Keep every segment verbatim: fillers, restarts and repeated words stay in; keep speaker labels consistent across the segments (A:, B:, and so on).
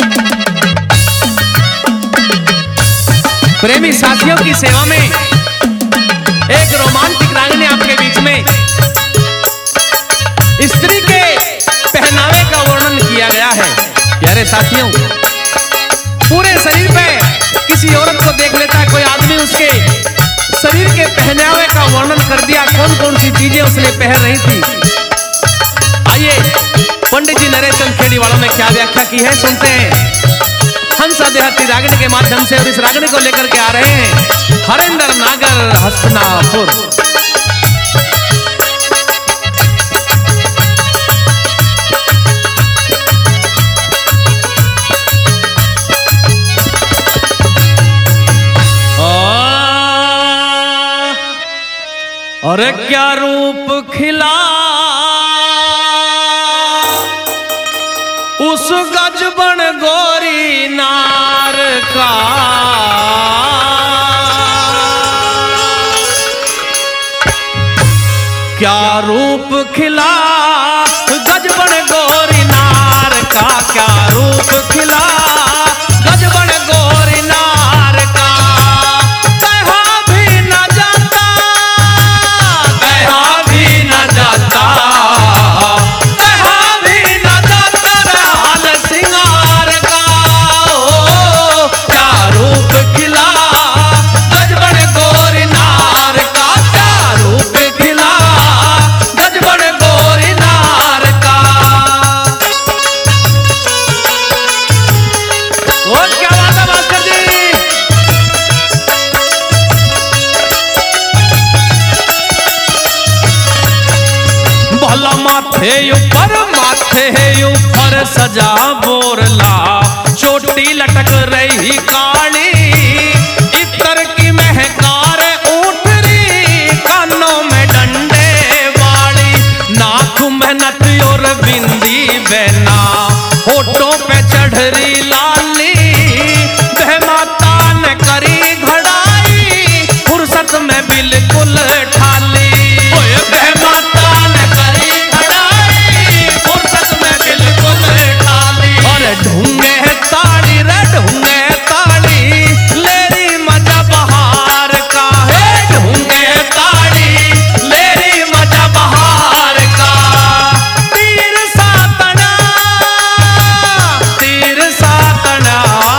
A: प्रेमी साथियों की सेवा में एक रोमांटिक रागनी आपके बीच में स्त्री के पहनावे का वर्णन किया गया है। प्यारे साथियों, पूरे शरीर पे किसी औरत को देख लेता है कोई आदमी, उसके शरीर के पहनावे का वर्णन कर दिया, कौन कौन सी चीजें उसने पहन रही थी। आइए पंडित जी नरेश चंद खेड़ी वालों ने क्या व्याख्या की है, सुनते हैं हंस देहाती रागनी के माध्यम से। और इस रागनी को लेकर के आ रहे हैं हरेंद्र नागर हसनापुर। अरे क्या रूप खिला उस गजबन गोरी नार का, क्या रूप खिला गजबन गोरी नार का, क्या रूप खिला गजबन गोरी नार का। कहा भी न जाता, कहा भी न जाता, कहा भी न जाता हाल सिंगार का। ओ क्या रूप खिला गजबन गोरी नार का, क्या रूप खिला गजबन गोरी नार का। ओ क्या बात है भास्कर जी। भला माथे ऊपर, माथे ऊपर सजा बोरला, चोटी लटक रही काली, इतर की महकार ऊठरी, कानों में डंडे वाली, नाक में नथ और बिंदी बहना, होठों पे चढ़री लाली, वह माता ने करी घड़ाई, फुर्सत में बिल्कुल ठाली। ओए वह माता ने करी घड़ाई, फुर्सत में बिल्कुल ठाली। और ढूंढे ताड़ी रे ढूंढे ताड़ी, लेरी मजा बहार का है, ढूंढे ताड़ी लेरी मजा बहार का। तीर सातना, तीर सातना,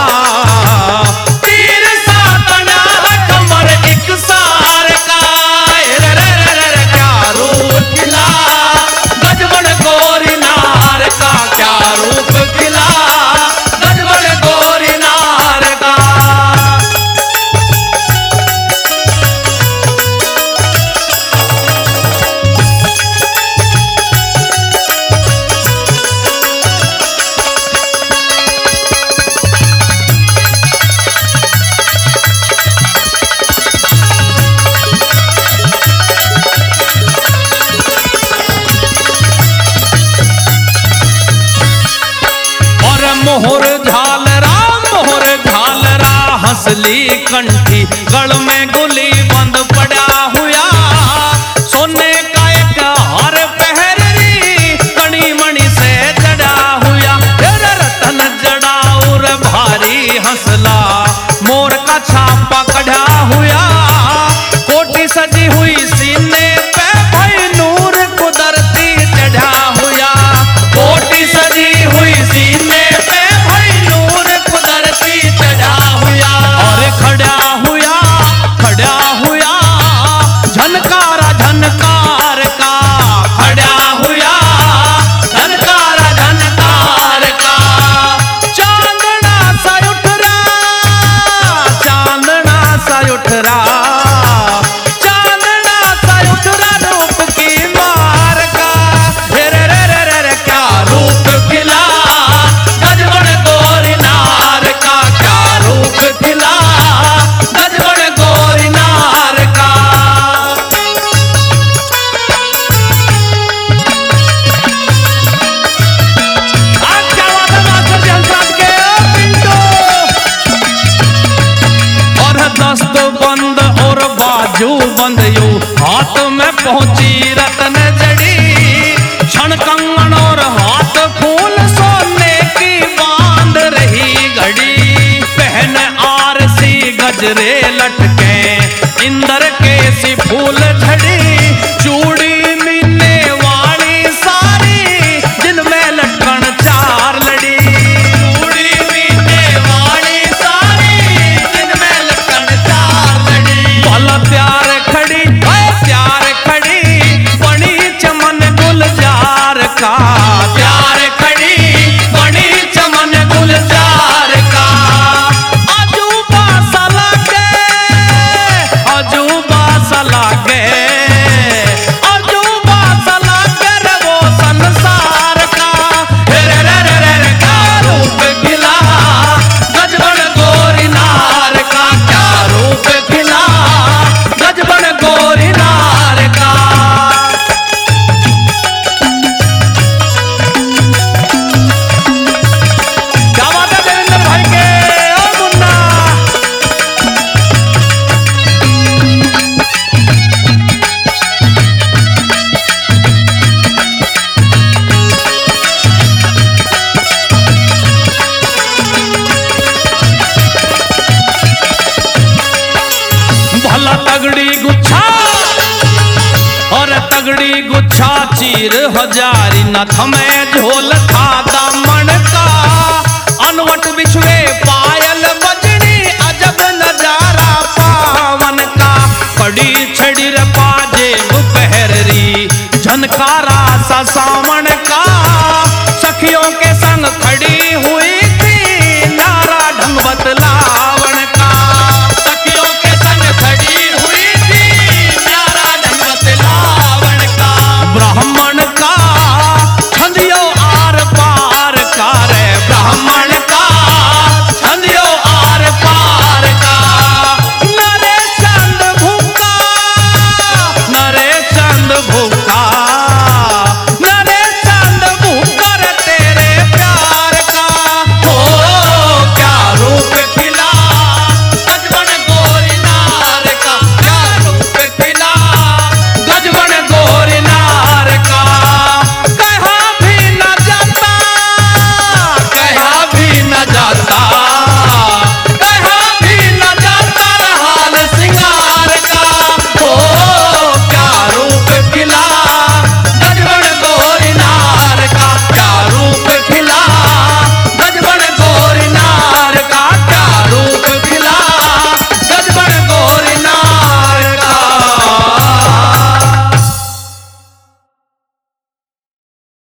A: तीर सातना, कमर एक सार का। रे रे रे रे क्या रूप खिला गजबन गोरी नार का, क्या रूप खिला गजबन गोरी नार का। और मोहर झालरा, मोहर झालरा, हंसली कंठी, गल में गुली बंद पड़ा हुआ, सोने का एक हार पहरी, कणी मणि से जड़ा हुआ, तेरा रतन जड़ा और भारी हंसला, मोर का छापा कढ़ा हुआ, कोटी सजी हुई सीने पे भाई नूर कुदरती चढ़ा हुआ, कोटी सजी हुई सीने पे भाई नूर कुदरती चढ़ा हुआ। और खड़ा हुआ, खड़ा हुआ, झनकारा झनकार का, खड़ा हुआ, झनकारा झनकार का। चांदना सा उठ रहा, चांदना सा उठ रहा, चांदना सा उठ रहा रूप की मार का। रे रे रे रे रे रे क्या रूप खिला गजबन गोरी नार का, क्या रूप खिला गजबन गोरी नार का। आज क्या बात है मास्टर जी हंसराज के पिंटू। और दस्त बंद और बाजू बंद यू, हाथ में पहुंची रतन जड़ी, क्षण कंगन और हाथ फूल सोने की बांध रही गजरे लटके इंद्र के सी फूल झड़ी चूड़ी मीने वाली सारी जिनमें लटकन चार लड़ी चूड़ी मीने वाली सारी जिनमें लटकन चार लड़ी भला त्यार खड़ी त्यार खड़ी बनी चमन गुलजार का त्यार खड़ी बनी चमन गुलजार का अजूबा सा लागे अजूबा सा लागे अजूबा सा लागे रे वो संसार का रे रे रे रे रे क्या रूप खिला गजबन गोरी नार का क्या रूप खिला गजबन गोरी नार का क्या बात है देवेंद्र भाई के ओ मुन्ना भला तगड़ी गुच्छा और तगड़ी गुच्छा चीर हजारी नथ में झोल था दामन का अनवट बिछवे पायल बजनी अजब नजारा पावन का कड़ी छड़ी रे पाजेब पहरी झनकारा सा सामन का सखियों के संग खड़ी हुई थी नारा ढंग बतला